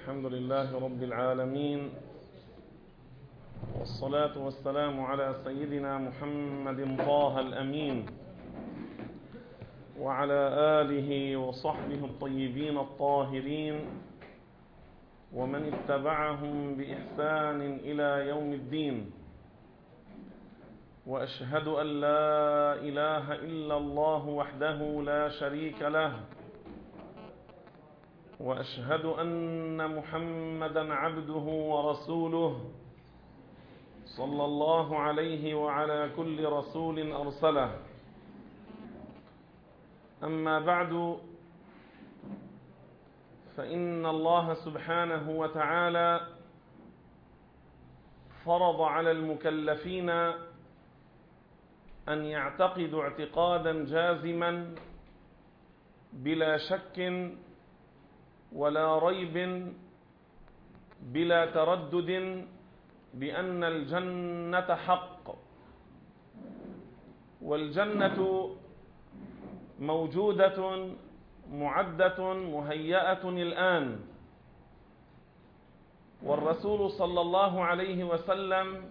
الحمد لله رب العالمين، والصلاة والسلام على سيدنا محمد طه الأمين وعلى آله وصحبه الطيبين الطاهرين ومن اتبعهم بإحسان إلى يوم الدين. وأشهد أن لا إله إلا الله وحده لا شريك له، وأشهد أن محمدًا عبده ورسوله صلى الله عليه وعلى كل رسول أرسله. أما بعد، فإن الله سبحانه وتعالى فرض على المكلفين أن يعتقدوا اعتقادا جازما بلا شك ولا ريب بلا تردد بأن الجنة حق، والجنة موجودة معدة مهيئة الآن. والرسول صلى الله عليه وسلم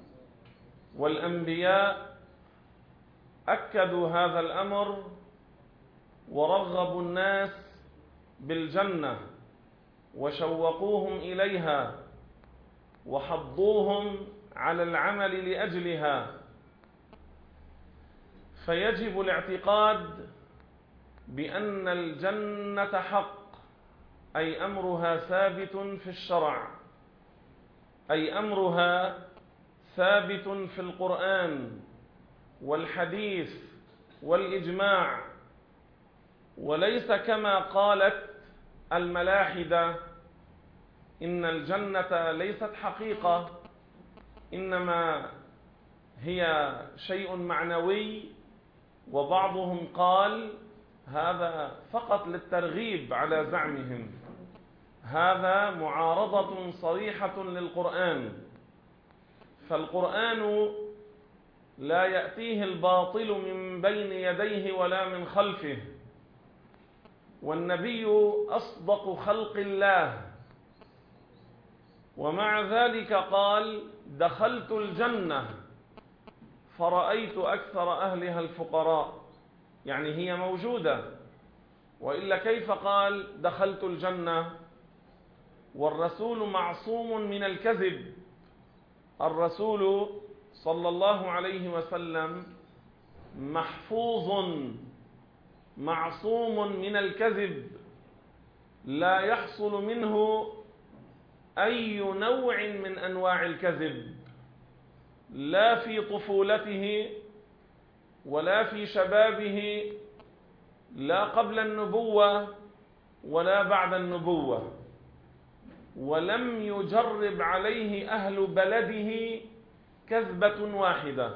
والأنبياء أكدوا هذا الأمر ورغبوا الناس بالجنة وشوقوهم إليها وحضوهم على العمل لأجلها. فيجب الاعتقاد بأن الجنة حق، أي أمرها ثابت في الشرع، أي أمرها ثابت في القرآن والحديث والإجماع، وليس كما قالت الملاحدة إن الجنة ليست حقيقة، إنما هي شيء معنوي. وبعضهم قال هذا فقط للترغيب على زعمهم، هذا معارضة صريحة للقرآن، فالقرآن لا يأتيه الباطل من بين يديه ولا من خلفه، والنبي أصدق خلق الله، ومع ذلك قال دخلت الجنة فرأيت أكثر أهلها الفقراء، يعني هي موجودة، وإلا كيف قال دخلت الجنة؟ والرسول معصوم من الكذب، الرسول صلى الله عليه وسلم محفوظ معصوم من الكذب، لا يحصل منه أي نوع من أنواع الكذب، لا في طفولته ولا في شبابه، لا قبل النبوة ولا بعد النبوة. ولم يجرب عليه أهل بلده كذبة واحدة،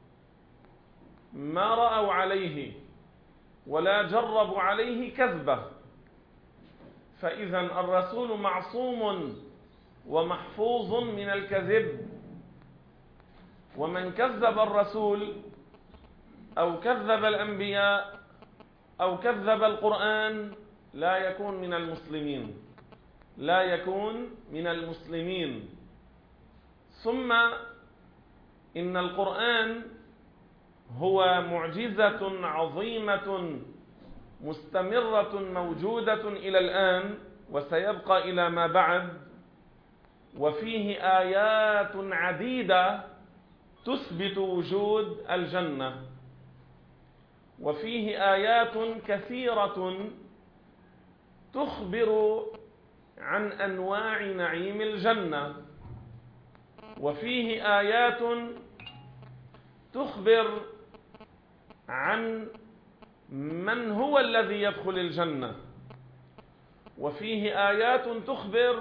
ما رأوا عليه ولا جربوا عليه كذبة. فإذا الرسول معصوم ومحفوظ من الكذب، ومن كذب الرسول أو كذب الأنبياء أو كذب القرآن لا يكون من المسلمين، لا يكون من المسلمين. ثم إن القرآن هو معجزة عظيمة مستمرة موجودة إلى الآن وسيبقى إلى ما بعد، وفيه آيات عديدة تثبت وجود الجنة، وفيه آيات كثيرة تخبر عن أنواع نعيم الجنة، وفيه آيات تخبر عن من هو الذي يدخل الجنة، وفيه آيات تخبر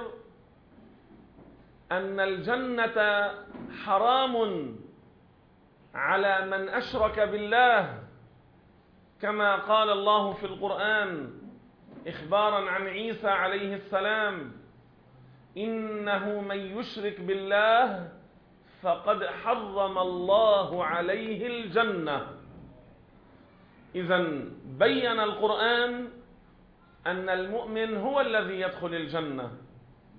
أن الجنة حرام على من أشرك بالله، كما قال الله في القرآن إخبارا عن عيسى عليه السلام: إنه من يشرك بالله فقد حرم الله عليه الجنة. إذن بين القرآن أن المؤمن هو الذي يدخل الجنة،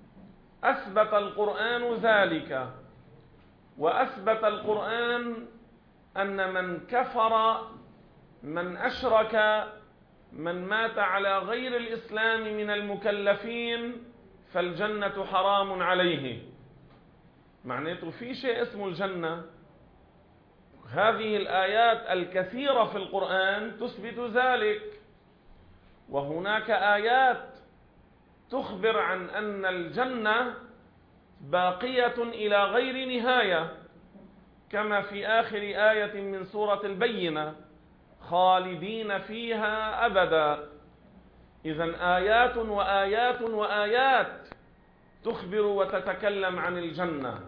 أثبت القرآن ذلك، وأثبت القرآن أن من كفر، من أشرك، من مات على غير الإسلام من المكلفين فالجنة حرام عليه. معناته في شيء اسمه الجنة. هذه الآيات الكثيرة في القرآن تثبت ذلك، وهناك آيات تخبر عن أن الجنة باقية إلى غير نهاية، كما في آخر آية من سورة البينة: خالدين فيها أبدا. إذن آيات وآيات وآيات تخبر وتتكلم عن الجنة.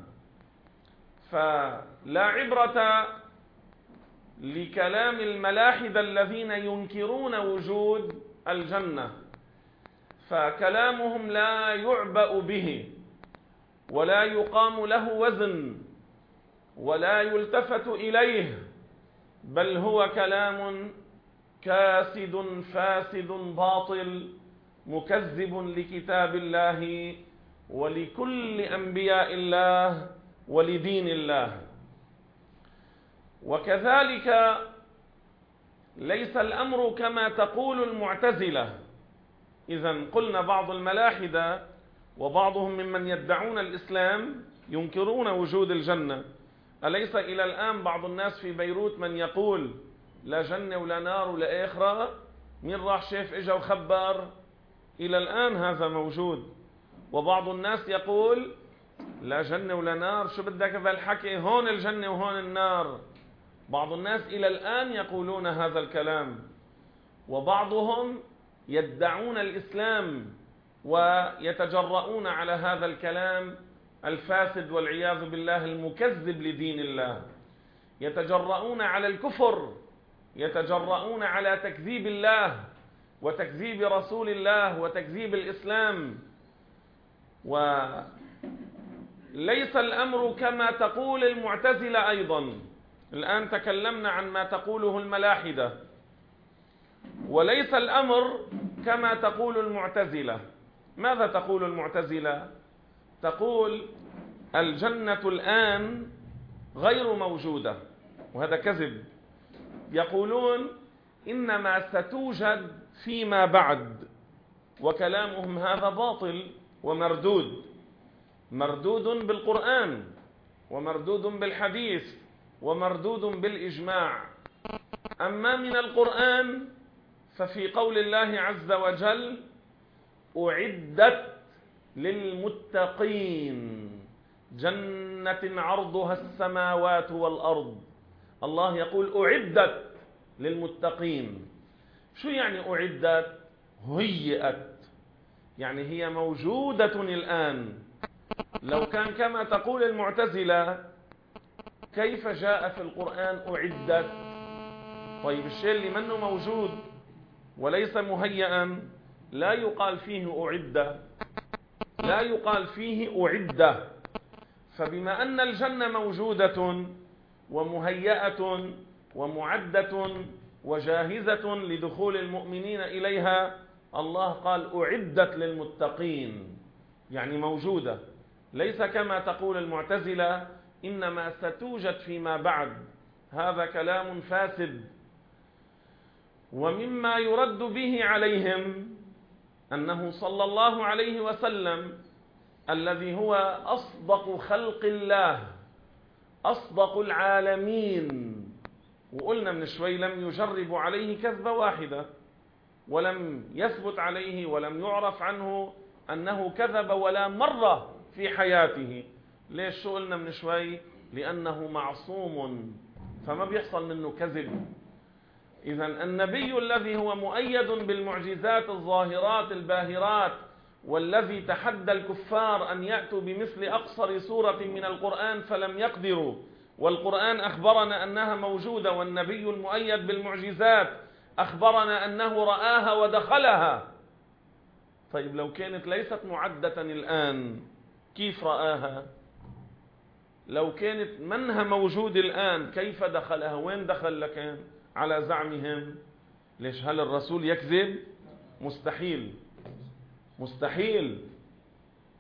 فلا عبرة لكلام الملاحدة الذين ينكرون وجود الجنة، فكلامهم لا يعبأ به ولا يقام له وزن ولا يلتفت إليه، بل هو كلام كاسد فاسد باطل مكذب لكتاب الله ولكل أنبياء الله ولدين الله. وكذلك ليس الأمر كما تقول المعتزلة. إذن قلنا بعض الملاحدة وبعضهم ممن يدعون الإسلام ينكرون وجود الجنة. أليس إلى الآن بعض الناس في بيروت من يقول لا جنة ولا نار ولا آخرة؟ مين راح شاف إجا وخبر؟ إلى الآن هذا موجود. وبعض الناس يقول لا جنة ولا نار، شو بدك بالحكي، هون الجنة وهون النار. بعض الناس إلى الآن يقولون هذا الكلام، وبعضهم يدعون الإسلام ويتجرؤون على هذا الكلام الفاسد والعياذ بالله المكذب لدين الله. يتجرؤون على الكفر، يتجرؤون على تكذيب الله وتكذيب رسول الله وتكذيب الإسلام. وليس الأمر كما تقول المعتزلة أيضا. الآن تكلمنا عن ما تقوله الملاحدة، وليس الأمر كما تقول المعتزلة. ماذا تقول المعتزلة؟ تقول الجنة الآن غير موجودة، وهذا كذب. يقولون إنما ستوجد فيما بعد، وكلامهم هذا باطل ومردود، مردود بالقرآن ومردود بالحديث ومردود بالإجماع. أما من القرآن ففي قول الله عز وجل: أعدت للمتقين جنة عرضها السماوات والأرض. الله يقول أعدت للمتقين. شو يعني أعدت؟ هيئت، يعني هي موجودة الآن. لو كان كما تقول المعتزلة كيف جاء في القرآن أعدت؟ طيب الشيء اللي منه موجود وليس مهيئا لا يقال فيه أعد، لا يقال فيه أعد. فبما أن الجنة موجودة ومهيئة ومعدة وجاهزة لدخول المؤمنين إليها، الله قال أعدت للمتقين، يعني موجودة، ليس كما تقول المعتزلة إنما ستوجد فيما بعد. هذا كلام فاسد. ومما يرد به عليهم أنه صلى الله عليه وسلم الذي هو أصدق خلق الله، أصدق العالمين، وقلنا من شوي لم يجربوا عليه كذبة واحدة، ولم يثبت عليه ولم يعرف عنه أنه كذب ولا مرة في حياته. ليش؟ شو قلنا من شوي؟ لأنه معصوم فما بيحصل منه كذب. إذن النبي الذي هو مؤيد بالمعجزات الظاهرات الباهرات، والذي تحدى الكفار أن يأتوا بمثل أقصر سورة من القرآن فلم يقدروا، والقرآن أخبرنا أنها موجودة، والنبي المؤيد بالمعجزات أخبرنا أنه رآها ودخلها. طيب لو كانت ليست معدة الآن كيف رآها؟ لو كانت منها موجود الآن كيف دخلها؟ وين دخل لكان على زعمهم؟ ليش؟ هل الرسول يكذب؟ مستحيل، مستحيل.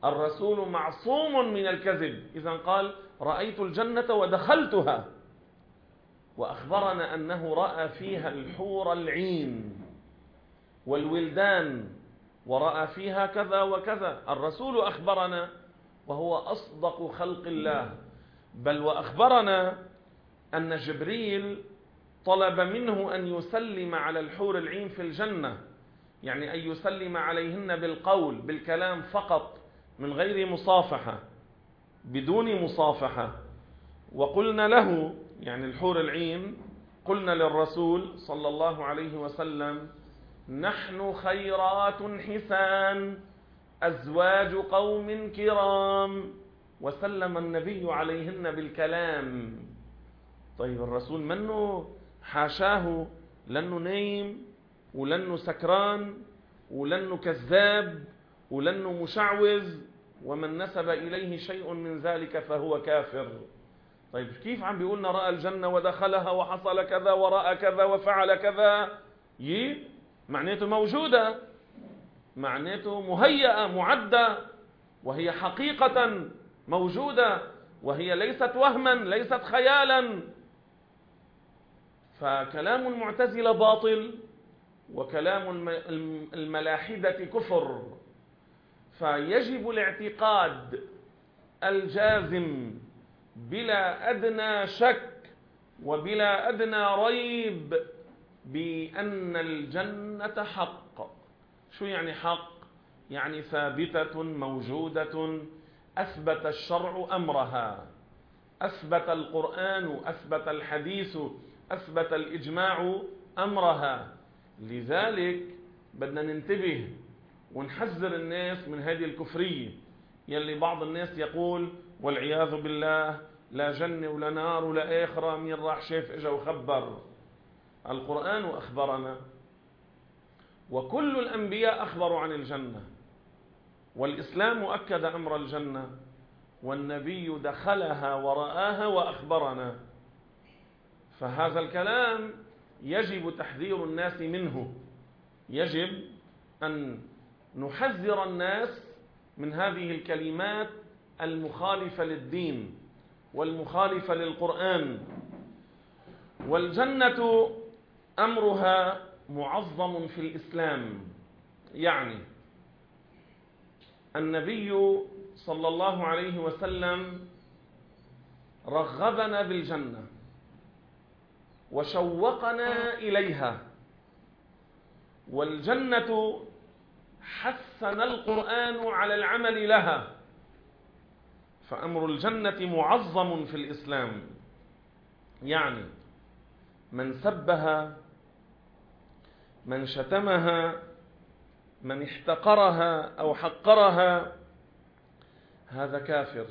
الرسول معصوم من الكذب، إذا قال رأيت الجنة ودخلتها، وأخبرنا أنه رأى فيها الحور العين والولدان ورأى فيها كذا وكذا. الرسول أخبرنا وهو أصدق خلق الله، بل وأخبرنا أن جبريل طلب منه أن يسلم على الحور العين في الجنة، يعني أن يسلم عليهن بالقول بالكلام فقط من غير مصافحة، بدون مصافحة. وقلنا له، يعني الحور العين، قلنا للرسول صلى الله عليه وسلم نحن خيرات حسان أزواج قوم كرام، وسلم النبي عليهن بالكلام. طيب الرسول منه حاشاه لنه نايم ولنه سكران ولنه كذاب ولنه مشعوذ، ومن نسب إليه شيء من ذلك فهو كافر. طيب كيف عم بيقولنا رأى الجنة ودخلها وحصل كذا ورأى كذا وفعل كذا؟ معناته موجودة، معناته مهيئة معدة، وهي حقيقة موجودة، وهي ليست وهما ليست خيالا. فكلام المعتزلة باطل، وكلام الملاحدة كفر. فيجب الاعتقاد الجازم بلا أدنى شك وبلا أدنى ريب بأن الجنة حق. شو يعني حق؟ يعني ثابتة موجودة، أثبت الشرع أمرها، أثبت القرآن، أثبت الحديث، أثبت الإجماع أمرها. لذلك بدنا ننتبه ونحذر الناس من هذه الكفرية، يلي بعض الناس يقول والعياذ بالله لا جنة ولا نار ولا آخرة، مين راح شاف اجا وخبر. القرآن أخبرنا، وكل الأنبياء أخبروا عن الجنة، والإسلام أكد أمر الجنة، والنبي دخلها ورآها وأخبرنا. فهذا الكلام يجب تحذير الناس منه، يجب أن نحذر الناس من هذه الكلمات المخالفة للدين والمخالفة للقرآن. والجنة أمرها معظم في الإسلام، يعني النبي صلى الله عليه وسلم رغبنا بالجنة وشوقنا إليها، والجنة حثنا القرآن على العمل لها. فأمر الجنة معظم في الإسلام، يعني من سبها، من شتمها، من احتقرها أو حقرها، هذا كافر.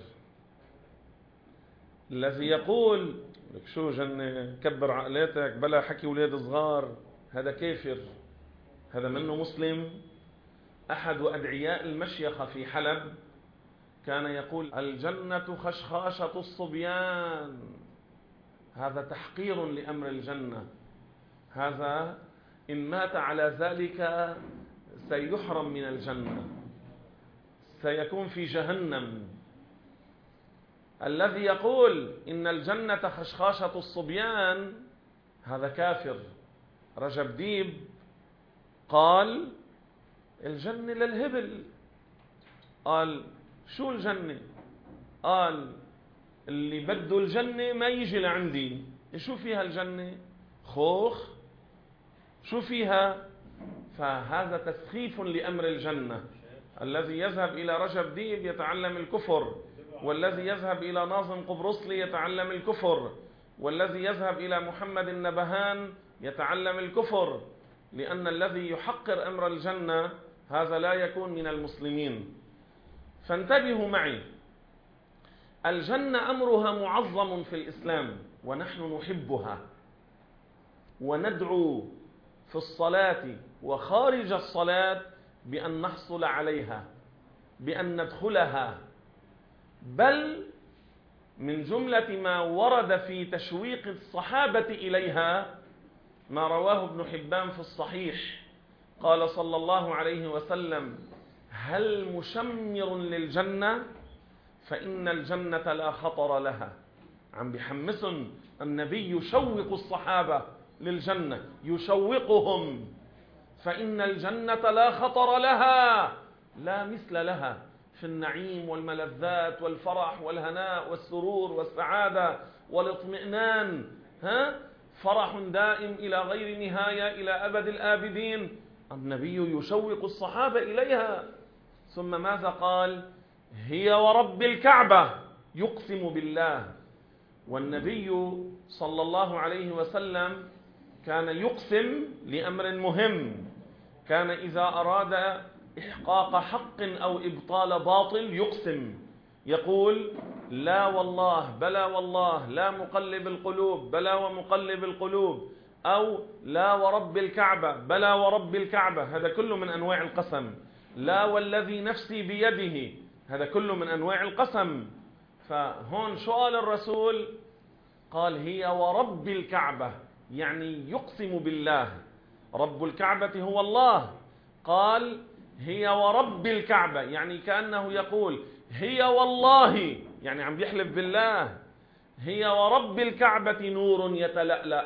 الذي يقول لك شو جنة كبر عقلاتك بلا حكي ولاد صغار، هذا كافر، هذا منه مسلم. أحد أدعياء المشيخة في حلب كان يقول الجنة خشخاشة الصبيان، هذا تحقير لأمر الجنة، هذا إن مات على ذلك سيحرم من الجنة، سيكون في جهنم. الذي يقول إن الجنة خشخاشة الصبيان هذا كافر. رجب ديب قال الجنة للهبل. قال شو الجنة؟ قال اللي بده الجنة ما يجي لعندي. شو فيها الجنة؟ خوخ؟ شو فيها؟ فهذا تسخيف لأمر الجنة. الذي يذهب إلى رجب ديب يتعلم الكفر، والذي يذهب إلى ناظم قبرصلي يتعلم الكفر، والذي يذهب إلى محمد النبهان يتعلم الكفر، لأن الذي يحقر أمر الجنة هذا لا يكون من المسلمين. فانتبهوا معي، الجنة أمرها معظم في الإسلام، ونحن نحبها وندعو في الصلاة وخارج الصلاة بأن نحصل عليها، بأن ندخلها. بل من جملة ما ورد في تشويق الصحابة إليها ما رواه ابن حبان في الصحيح، قال صلى الله عليه وسلم هل مشمر للجنة؟ فإن الجنة لا خطر لها. عم بيحمسن النبي، يشوق الصحابة للجنة، يشوقهم، فإن الجنة لا خطر لها، لا مثل لها في النعيم والملذات والفرح والهناء والسرور والسعادة والاطمئنان، فرح دائم إلى غير نهاية إلى أبد الآبدين. النبي يشوق الصحابة إليها. ثم ماذا قال؟ هي ورب الكعبة، يقسم بالله. والنبي صلى الله عليه وسلم كان يقسم لأمر مهم. كان إذا أراد إحقاق حق أو إبطال باطل يقسم، يقول لا والله، بلى والله، لا مقلب القلوب، بلى ومقلب القلوب، أو لا ورب الكعبة، بلى ورب الكعبة. هذا كله من أنواع القسم. لا والذي نفسي بيده، هذا كله من أنواع القسم. فهون شو قال الرسول؟ قال هي ورب الكعبة، يعني يقسم بالله. رب الكعبة هو الله. قال هي ورب الكعبة، يعني كأنه يقول هي والله، يعني عم بيحلف بالله. هي ورب الكعبة نور يتلألأ،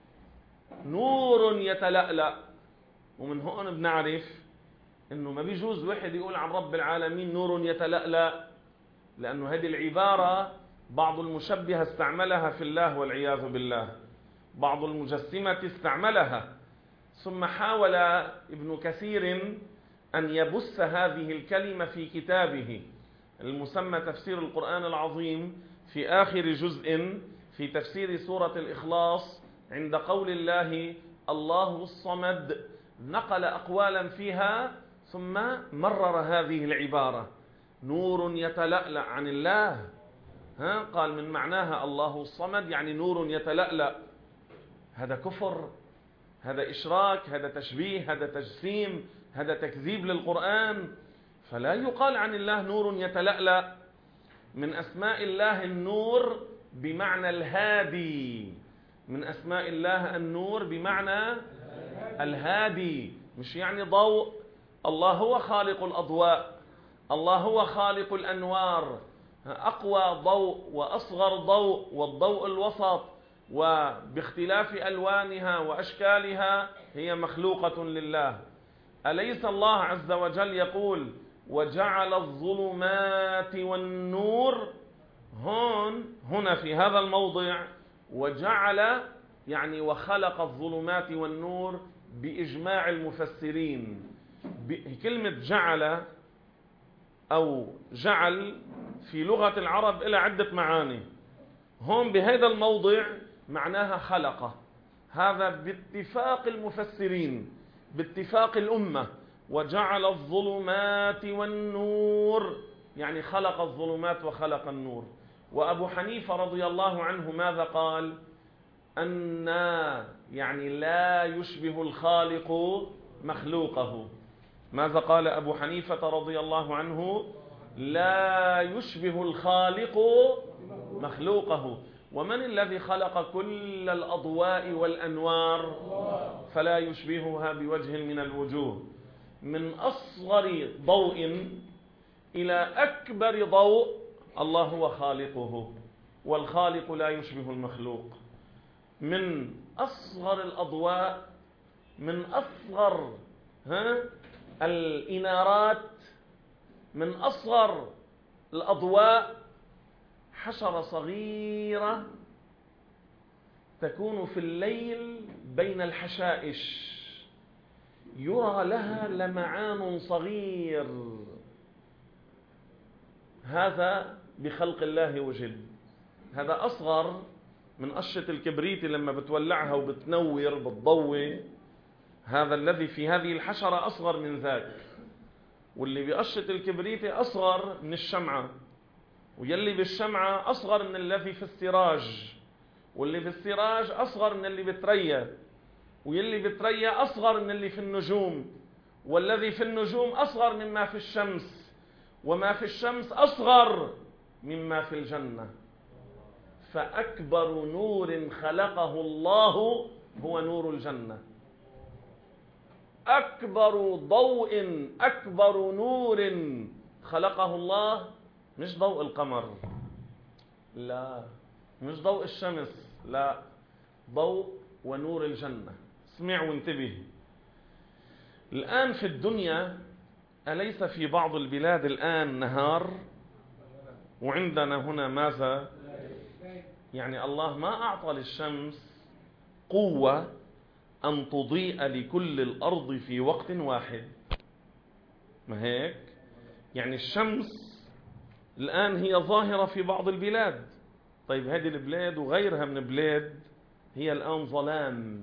نور يتلألأ. ومن هون بنعرف انه ما بيجوز واحد يقول عن رب العالمين نور يتلألأ، لأنه هذه العبارة بعض المشبهة استعملها في الله والعياذ بالله، بعض المجسمة استعملها. ثم حاول ابن كثير أن يبث هذه الكلمة في كتابه المسمى تفسير القرآن العظيم، في آخر جزء في تفسير سورة الإخلاص، عند قول الله الله الصمد، نقل أقوالا فيها ثم مرر هذه العبارة نور يتلألأ عن الله. قال من معناها الله الصمد يعني نور يتلألأ. هذا كفر، هذا إشراك، هذا تشبيه، هذا تجسيم، هذا تكذيب للقرآن. فلا يقال عن الله نور يتلألأ. من أسماء الله النور بمعنى الهادي، من أسماء الله النور بمعنى الهادي، مش يعني ضوء. الله هو خالق الأضواء، الله هو خالق الأنوار، أقوى ضوء وأصغر ضوء والضوء الوسط، وباختلاف ألوانها وأشكالها هي مخلوقة لله. أليس الله عز وجل يقول وجعل الظلمات والنور؟ هنا في هذا الموضع وجعل يعني وخلق الظلمات والنور بإجماع المفسرين. كلمة جعل أو جعل في لغة العرب إلى عدة معاني. هون بهذا الموضع معناها خلق، هذا باتفاق المفسرين، باتفاق الأمة. وجعل الظلمات والنور يعني خلق الظلمات وخلق النور. وأبو حنيفة رضي الله عنه ماذا قال؟ أن يعني لا يشبه الخالق مخلوقه. ماذا قال أبو حنيفة رضي الله عنه؟ لا يشبه الخالق مخلوقه. ومن الذي خلق كل الأضواء والأنوار؟ فلا يشبهها بوجه من الوجوه. من أصغر ضوء إلى أكبر ضوء الله هو خالقه، والخالق لا يشبه المخلوق. من أصغر الأضواء، من أصغر الإنارات، من أصغر الأضواء حشرة صغيرة تكون في الليل بين الحشائش، يرى لها لمعان صغير. هذا بخلق الله وجد. هذا أصغر من قشة الكبريت لما بتولعها وبتنور بتضوي. هذا الذي في هذه الحشرة أصغر من ذاك. واللي بقشة الكبريت أصغر من الشمعة، ويلي بالشمعة أصغر من الذي في السراج، واللي بالسراج أصغر من اللي بتريا، ويلي بتريا أصغر من اللي في النجوم، والذي في النجوم أصغر مما في الشمس، وما في الشمس أصغر مما في الجنة. فأكبر نور خلقه الله هو نور الجنة. أكبر ضوء، أكبر نور خلقه الله مش ضوء القمر، لا، مش ضوء الشمس، لا، ضوء ونور الجنة. اسمع وانتبه. الآن في الدنيا أليس في بعض البلاد الآن نهار؟ وعندنا هنا ماذا؟ يعني الله ما أعطى للشمس قوة أن تضيء لكل الأرض في وقت واحد، ما هيك؟ يعني الشمس الآن هي ظاهرة في بعض البلاد، طيب هذه البلاد وغيرها من البلاد هي الآن ظلام،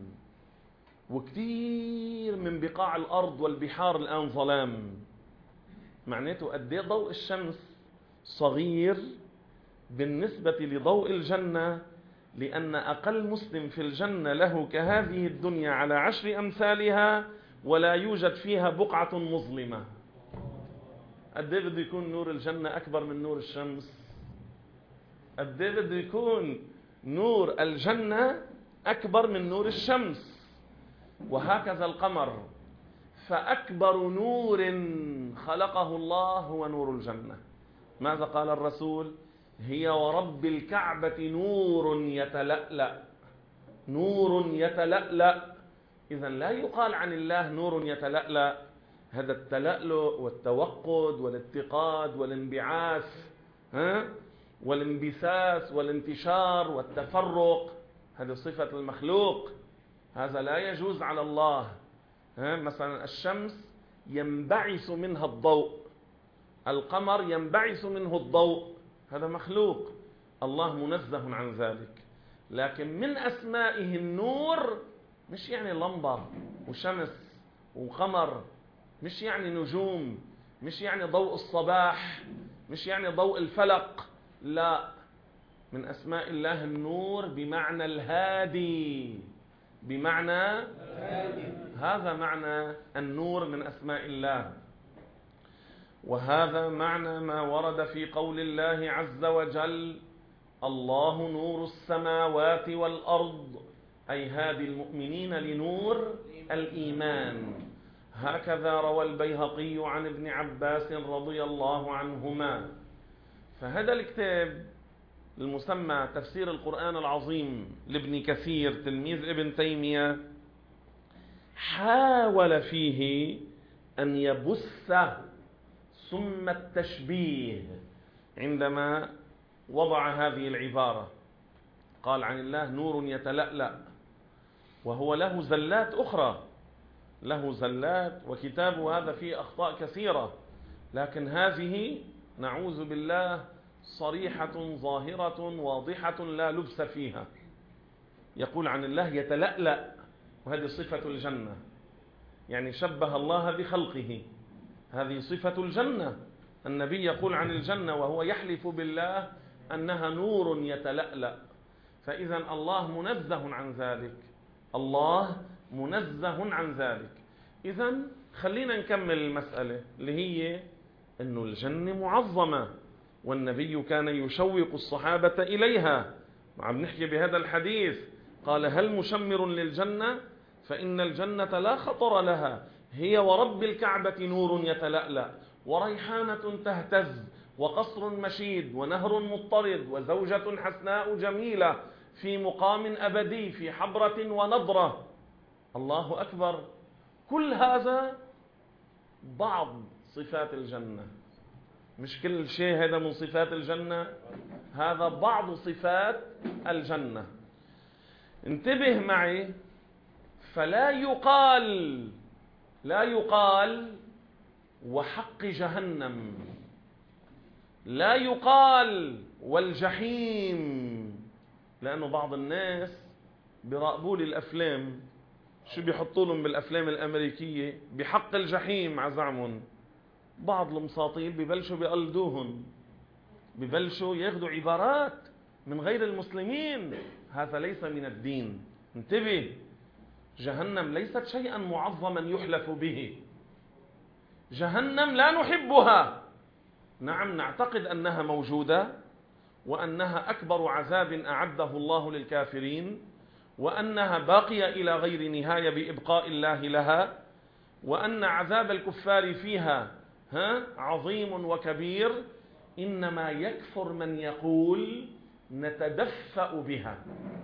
وكثير من بقاع الأرض والبحار الآن ظلام. معناته قد ايه ضوء الشمس صغير بالنسبة لضوء الجنة، لأن أقل مسلم في الجنة له كهذه الدنيا على 10 أمثالها، ولا يوجد فيها بقعة مظلمة. قد ايه بده يكون نور الجنة أكبر من نور الشمس؟ قد ايه بده يكون نور الجنة أكبر من نور الشمس؟ وهكذا القمر، فأكبر نور خلقه الله هو نور الجنة. ماذا قال الرسول؟ هي ورب الكعبة نور يتلألأ، نور يتلألأ. إذن لا يقال عن الله نور يتلألأ، هذا التلألؤ والتوقد والاتقاد والانبعاث والانبثاث والانتشار والتفرق، هذه صفة المخلوق، هذا لا يجوز على الله. مثلا الشمس ينبعث منها الضوء، القمر ينبعث منه الضوء، هذا مخلوق، الله منزه عن ذلك. لكن من أسمائه النور، مش يعني لمبة وشمس وقمر، مش يعني نجوم، مش يعني ضوء الصباح، مش يعني ضوء الفلق، لا، من أسماء الله النور بمعنى الهادي، بمعنى هذا معنى النور من أسماء الله. وهذا معنى ما ورد في قول الله عز وجل: الله نور السماوات والأرض، أي هادي المؤمنين لنور الإيمان. هكذا روى البيهقي عن ابن عباس رضي الله عنهما. فهذا الكتاب المسمى تفسير القرآن العظيم لابن كثير تلميذ ابن تيمية حاول فيه أن يبث سم التشبيه عندما وضع هذه العبارة. قال عن الله نور يتلألأ، وهو له زلات أخرى، له زلات، وكتابه هذا فيه أخطاء كثيرة، لكن هذه نعوذ بالله صريحة ظاهرة واضحة لا لبس فيها. يقول عن الله يتلألأ، وهذه صفة الجنة، يعني شبه الله بخلقه، هذه صفة الجنة. النبي يقول عن الجنة وهو يحلف بالله أنها نور يتلألأ. فإذا الله منزه عن ذلك، الله منزه عن ذلك. إذا خلينا نكمل المسألة اللي هي أنه الجنة معظمة، والنبي كان يشوق الصحابة إليها. عم نحكي بهذا الحديث، قال: هل مشمر للجنة؟ فإن الجنة لا خطر لها، هي ورب الكعبة نور يتلألأ، وريحانة تهتز، وقصر مشيد، ونهر مضطرد، وزوجة حسناء جميلة، في مقام أبدي، في حبرة ونضرة. الله أكبر. كل هذا بعض صفات الجنة، مش كل شيء هذا من صفات الجنة، هذا بعض صفات الجنة. انتبه معي، فلا يقال، لا يقال وحق جهنم، لا يقال والجحيم، لأنه بعض الناس بيراقبوا لي الأفلام، شو بيحطوا لهم بالأفلام الأمريكية بحق الجحيم عزعمهم. بعض المساطيل ببلشوا بيقلدوهم، ببلشوا ياخذوا عبارات من غير المسلمين، هذا ليس من الدين. انتبه، جهنم ليست شيئا معظما يحلف به، جهنم لا نحبها، نعم نعتقد أنها موجودة، وأنها أكبر عذاب أعده الله للكافرين، وأنها باقية إلى غير نهاية بإبقاء الله لها، وأن عذاب الكفار فيها عظيم وكبير، إنما يكفر من يقول نتدفأ بها،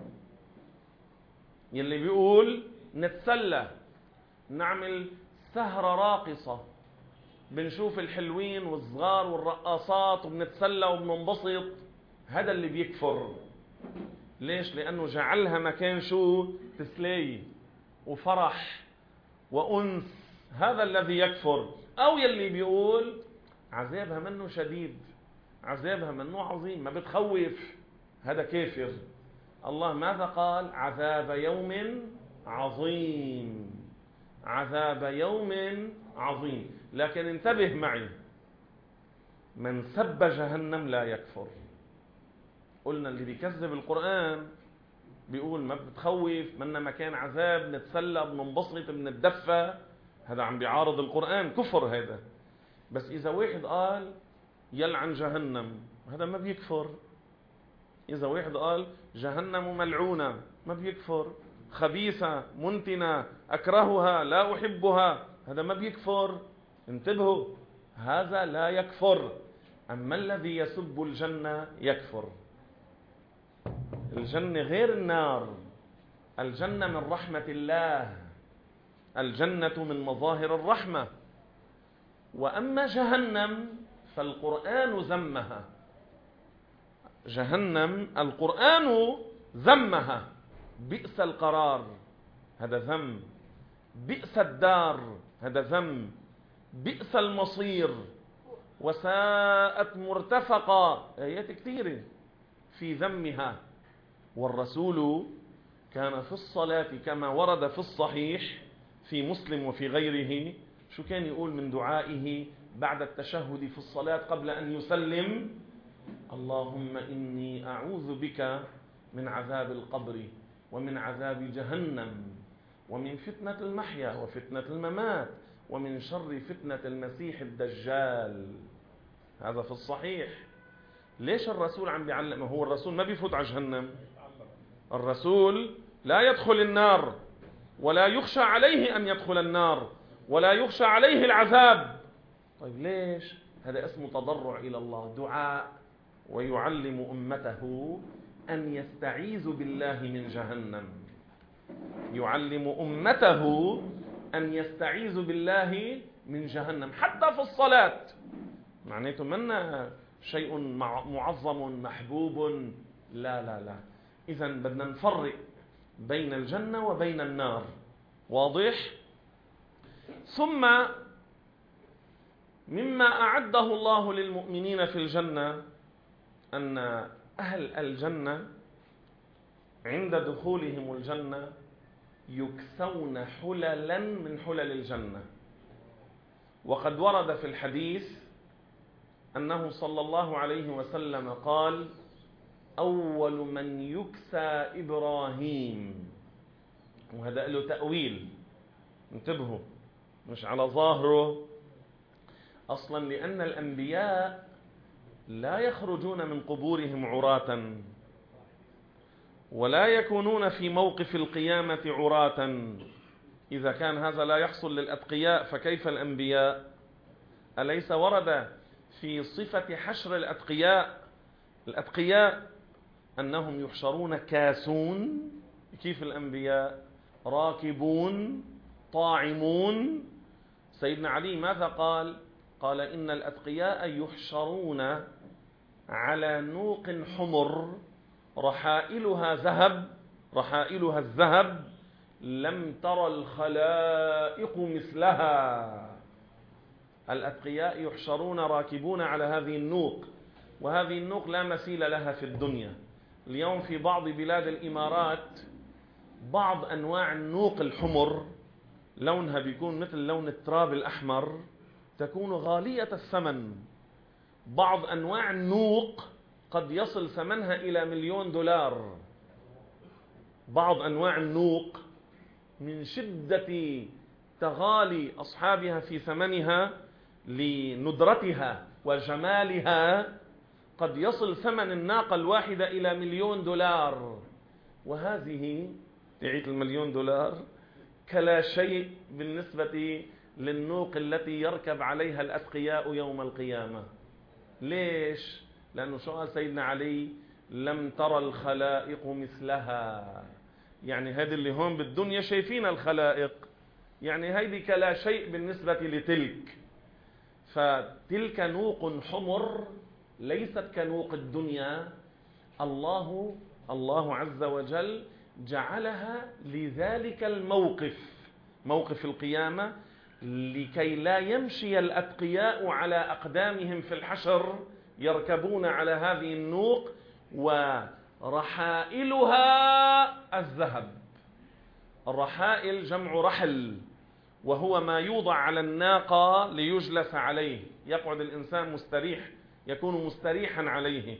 يلي بيقول نتسلى، نعمل سهرة راقصة، بنشوف الحلوين والصغار والرقاصات وبنتسلى وبننبسط، هذا اللي بيكفر. ليش؟ لأنه جعلها مكان شو؟ تسلية وفرح وأنس، هذا الذي يكفر. أو يلي بيقول عذابها منه شديد، عذابها منه عظيم، ما بتخوف، هذا كافر. الله ماذا قال؟ عذاب يوم عظيم، عذاب يوم عظيم. لكن انتبه معي، من سب جهنم لا يكفر. قلنا اللي بيكذب القرآن بيقول ما بتخوف، منا مكان عذاب، نتسلى، بننبسط، بنتدفى، هذا عم بيعارض القرآن، كفر هذا. بس إذا واحد قال يلعن جهنم، هذا ما بيكفر. إذا واحد قال جهنم ملعونة، ما بيكفر. خبيثة، منتنة، أكرهها، لا أحبها، هذا ما بيكفر. انتبهوا، هذا لا يكفر. أما الذي يسب الجنة يكفر. الجنة غير النار، الجنة من رحمة الله، الجنة من مظاهر الرحمة. وأما جهنم فالقرآن ذمها، جهنم القرآن ذمها، بئس القرار، هذا ذم، بئس الدار، هذا ذم، بئس المصير، وساءت مرتفقة، آيات كثيرة في ذمها. والرسول كان في الصلاة كما ورد في الصحيح في مسلم وفي غيره، شو كان يقول من دعائه بعد التشهد في الصلاة قبل أن يسلم؟ اللهم إني أعوذ بك من عذاب القبر ومن عذاب جهنم ومن فتنة المحيا وفتنة الممات ومن شر فتنة المسيح الدجال. هذا في الصحيح. ليش الرسول عم بيعلم؟ هو الرسول ما بيفوت على جهنم، الرسول لا يدخل النار ولا يخشى عليه أن يدخل النار ولا يخشى عليه العذاب. طيب ليش؟ هذا اسمه تضرع إلى الله، دعاء، ويعلم أمته أن يستعيذوا بالله من جهنم، يعلم أمته أن يستعيذوا بالله من جهنم حتى في الصلاة. معناته منا شيء معظم محبوب، لا لا لا. إذن بدنا نفرق بين الجنة وبين النار، واضح؟ ثم مما أعده الله للمؤمنين في الجنة أن أهل الجنة عند دخولهم الجنة يكسون حللا من حلل الجنة. وقد ورد في الحديث أنه صلى الله عليه وسلم قال: أول من يكسى إبراهيم. وهذا له تأويل، انتبهوا، مش على ظاهره أصلا، لأن الأنبياء لا يخرجون من قبورهم عراة ولا يكونون في موقف القيامة عراة. إذا كان هذا لا يحصل للأتقياء فكيف الأنبياء؟ أليس ورد في صفة حشر الأتقياء أنهم يحشرون كاسون؟ كيف الأنبياء؟ راكبون طاعمون. سيدنا علي ماذا قال؟ قال: إن الأتقياء يحشرون على نوق حمر رحائلها الذهب لم تر الخلائق مثلها. الأتقياء يحشرون راكبون على هذه النوق، وهذه النوق لا مثيل لها في الدنيا. اليوم في بعض بلاد الإمارات بعض أنواع النوق الحمر لونها بيكون مثل لون التراب الأحمر، تكون غالية الثمن. بعض أنواع النوق قد يصل ثمنها إلى $1,000,000. بعض أنواع النوق من شدة تغالي أصحابها في ثمنها لندرتها وجمالها قد يصل ثمن الناقة الواحدة إلى $1,000,000. وهذه تعيت $1,000,000 كلا شيء بالنسبة للنوق التي يركب عليها الأتقياء يوم القيامة. ليش؟ لأنه شو قال سيدنا علي؟ لم ترى الخلائق مثلها. يعني هذه اللي هون بالدنيا شايفين الخلائق، يعني هيدي كلا شيء بالنسبة لتلك. فتلك نوق حمر ليست كنوق الدنيا. الله عز وجل جعلها لذلك الموقف، موقف القيامة، لكي لا يمشي الأتقياء على أقدامهم في الحشر، يركبون على هذه النوق ورحائلها الذهب. الرحائل جمع رحل، وهو ما يوضع على الناقة ليجلس عليه، يقعد الإنسان مستريح، يكون مستريحا عليه.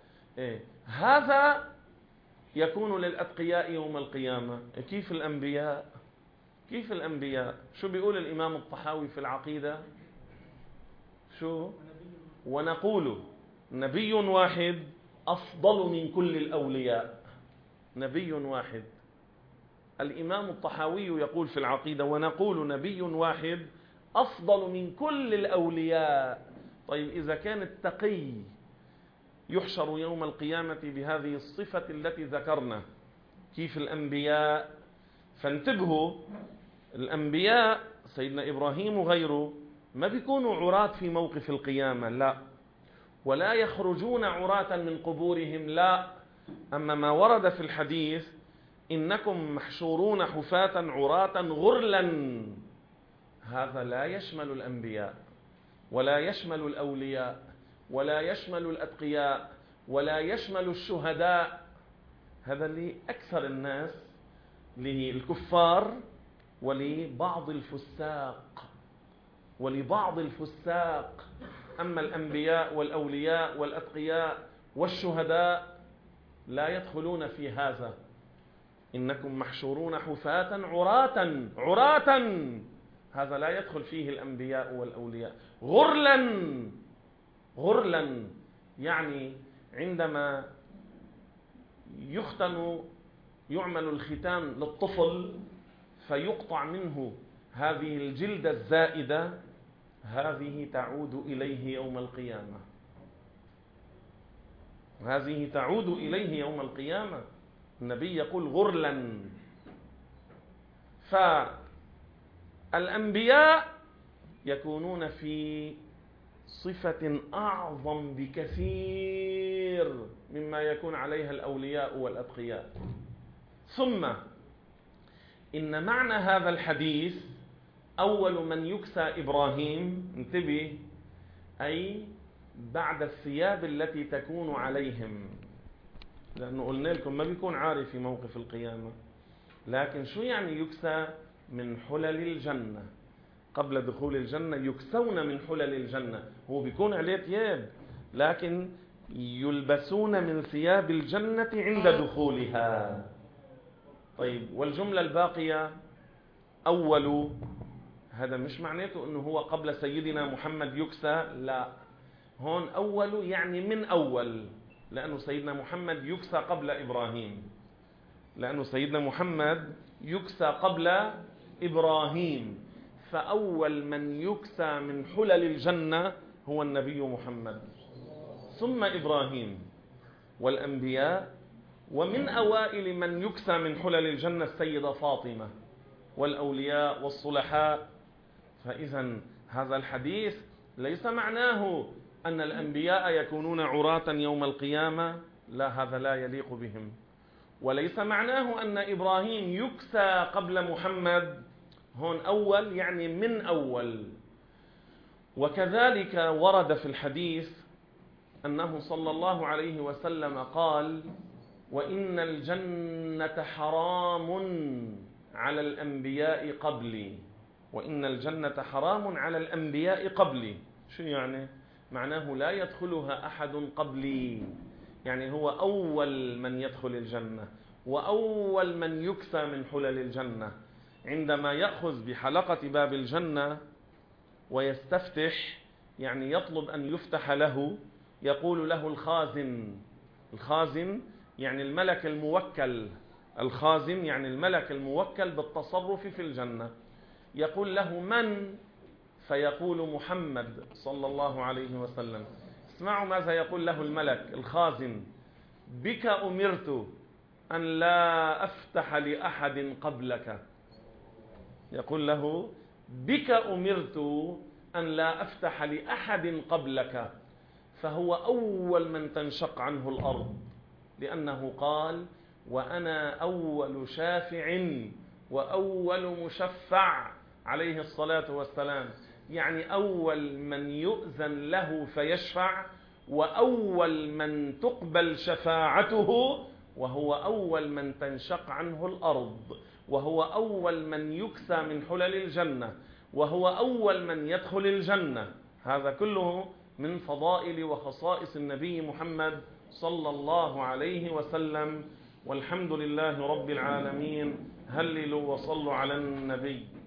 هذا يكون للأتقياء يوم القيامة. كيف الأنبياء؟ كيف الأنبياء؟ شو بيقول الإمام الطحاوي في العقيدة؟ شو؟ ونقول نبي واحد أفضل من كل الأولياء. نبي واحد. الإمام الطحاوي يقول في العقيدة ونقول نبي واحد أفضل من كل الأولياء. طيب إذا كان التقي يحشر يوم القيامة بهذه الصفة التي ذكرنا، كيف الأنبياء؟ فانتبهوا، الأنبياء سيدنا إبراهيم وغيره ما بيكونوا عراة في موقف القيامة، لا، ولا يخرجون عراة من قبورهم، لا. أما ما ورد في الحديث إنكم محشورون حفاة عراة غرلا، هذا لا يشمل الأنبياء ولا يشمل الأولياء ولا يشمل الأتقياء ولا يشمل الشهداء. هذا لأكثر الناس، للكفار ولبعض الفساق. أما الأنبياء والأولياء والأتقياء والشهداء لا يدخلون في هذا. إنكم محشورون حفاة عراة، هذا لا يدخل فيه الأنبياء والأولياء. غرلا يعني عندما يعمل الختان للطفل فيقطع منه هذه الجلدة الزائدة، هذه تعود إليه يوم القيامة. هذه تعود إليه يوم القيامة. النبي يقول غرلا. فالأنبياء يكونون في صفة أعظم بكثير مما يكون عليها الأولياء والأتقياء. ثم إن معنى هذا الحديث أول من يكسى إبراهيم، انتبه، أي بعد الثياب التي تكون عليهم، لأنه قلنا لكم ما بيكون عاري في موقف القيامة. لكن شو يعني يكسى؟ من حلل الجنة. قبل دخول الجنة يكسون من حلل الجنة، هو بيكون عليه ثياب لكن يلبسون من ثياب الجنة عند دخولها. طيب، والجملة الباقية أول، هذا مش معناته أنه هو قبل سيدنا محمد يكسى، لا، هون أول يعني من أول، لأنه سيدنا محمد يكسى قبل إبراهيم، لأنه سيدنا محمد يكسى قبل إبراهيم. فأول من يكسى من حلل الجنة هو النبي محمد، ثم إبراهيم والأنبياء، ومن أوائل من يكسى من حلل الجنة السيدة فاطمة والأولياء والصلحاء. فإذا هذا الحديث ليس معناه أن الأنبياء يكونون عراة يوم القيامة، لا، هذا لا يليق بهم. وليس معناه أن إبراهيم يكسى قبل محمد، هون أول يعني من أول. وكذلك ورد في الحديث أنه صلى الله عليه وسلم قال: وإن الجنة حرام على الأنبياء قبلي. وإن الجنة حرام على الأنبياء قبلي. شو يعني؟ معناه لا يدخلها أحد قبلي، يعني هو أول من يدخل الجنة وأول من يكسى من حلل الجنة. عندما يأخذ بحلقة باب الجنة ويستفتح، يعني يطلب أن يفتح له، يقول له الخازن. الخازن يعني الملك الموكل، الخازن يعني الملك الموكل بالتصرف في الجنة. يقول له: من؟ فيقول محمد صلى الله عليه وسلم، اسمعوا ماذا يقول له الملك الخازن: بك أمرت أن لا أفتح لأحد قبلك. يقول له: بك أمرت أن لا أفتح لأحد قبلك. فهو أول من تنشق عنه الأرض، لأنه قال: وأنا أول شافع وأول مشفع عليه الصلاة والسلام، يعني أول من يؤذن له فيشفع، وأول من تقبل شفاعته، وهو أول من تنشق عنه الأرض، وهو أول من يكسى من حلل الجنة، وهو أول من يدخل الجنة. هذا كله من فضائل وخصائص النبي محمد صلى الله عليه وسلم. والحمد لله رب العالمين. هللوا وصلوا على النبي.